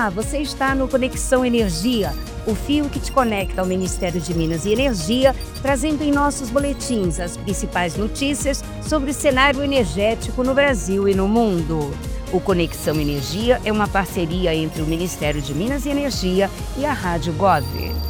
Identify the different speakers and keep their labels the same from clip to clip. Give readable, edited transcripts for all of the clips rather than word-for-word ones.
Speaker 1: Olá, você está no Conexão Energia, o fio que te conecta ao Ministério de Minas e Energia, trazendo em nossos boletins as principais notícias sobre o cenário energético no Brasil e no mundo. O Conexão Energia é uma parceria entre o Ministério de Minas e Energia e a Rádio Gov.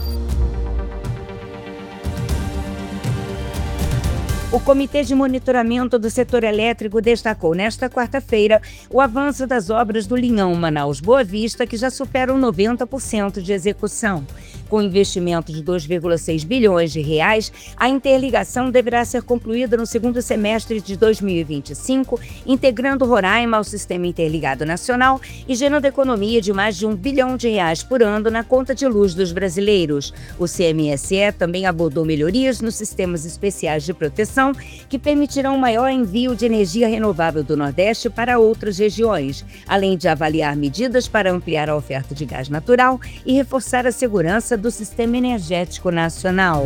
Speaker 1: O Comitê de Monitoramento do Setor Elétrico destacou nesta quarta-feira o avanço das obras do Linhão Manaus-Boa Vista, que já superam 90% de execução. Com investimento de 2,6 bilhões de reais, a interligação deverá ser concluída no segundo semestre de 2025, integrando Roraima ao Sistema Interligado Nacional e gerando economia de mais de R$1 bilhão por ano na conta de luz dos brasileiros. O CMSE também abordou melhorias nos sistemas especiais de proteção, que permitirão maior envio de energia renovável do Nordeste para outras regiões, além de avaliar medidas para ampliar a oferta de gás natural e reforçar a segurança do sistema energético nacional.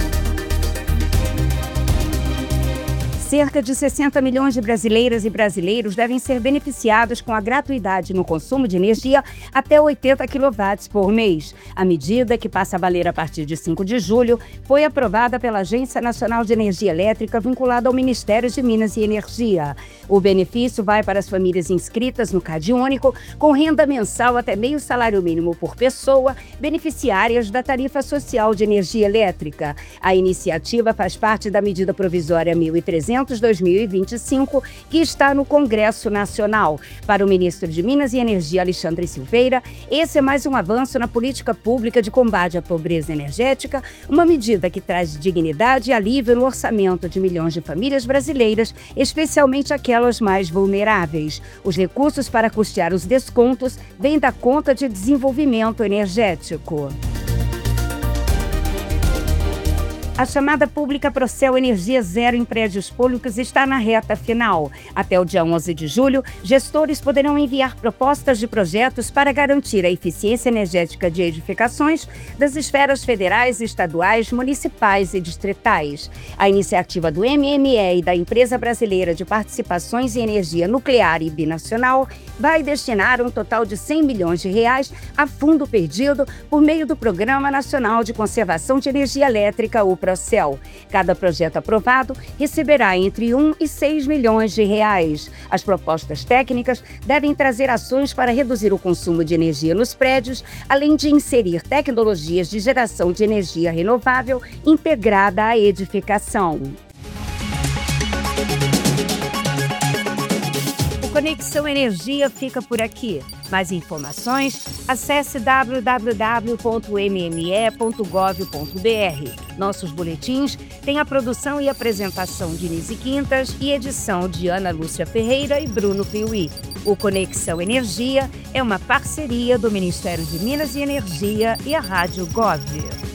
Speaker 1: Cerca de 60 milhões de brasileiras e brasileiros devem ser beneficiados com a gratuidade no consumo de energia até 80 kW por mês. A medida, que passa a valer a partir de 5 de julho, foi aprovada pela Agência Nacional de Energia Elétrica, vinculada ao Ministério de Minas e Energia. O benefício vai para as famílias inscritas no CadÚnico, com renda mensal até meio salário mínimo por pessoa, beneficiárias da tarifa social de energia elétrica. A iniciativa faz parte da medida provisória 1300/2025, que está no Congresso Nacional. Para o ministro de Minas e Energia, Alexandre Silveira, esse é mais um avanço na política pública de combate à pobreza energética, uma medida que traz dignidade e alívio no orçamento de milhões de famílias brasileiras, especialmente aquelas mais vulneráveis. Os recursos para custear os descontos vêm da conta de desenvolvimento energético. A chamada pública Procel Energia Zero em prédios públicos está na reta final. Até o dia 11 de julho, gestores poderão enviar propostas de projetos para garantir a eficiência energética de edificações das esferas federais, estaduais, municipais e distritais. A iniciativa do MME e da Empresa Brasileira de Participações em Energia Nuclear e Binacional vai destinar um total de R$100 milhões a fundo perdido por meio do Programa Nacional de Conservação de Energia Elétrica, o Procel. Cada projeto aprovado receberá entre R$1 e R$6 milhões. As propostas técnicas devem trazer ações para reduzir o consumo de energia nos prédios, além de inserir tecnologias de geração de energia renovável integrada à edificação. O Conexão Energia fica por aqui. Mais informações, acesse www.mme.gov.br. Nossos boletins têm a produção e apresentação de Nise Quintas e edição de Ana Lúcia Ferreira e Bruno Piuí. O Conexão Energia é uma parceria do Ministério de Minas e Energia e a Rádio Gov.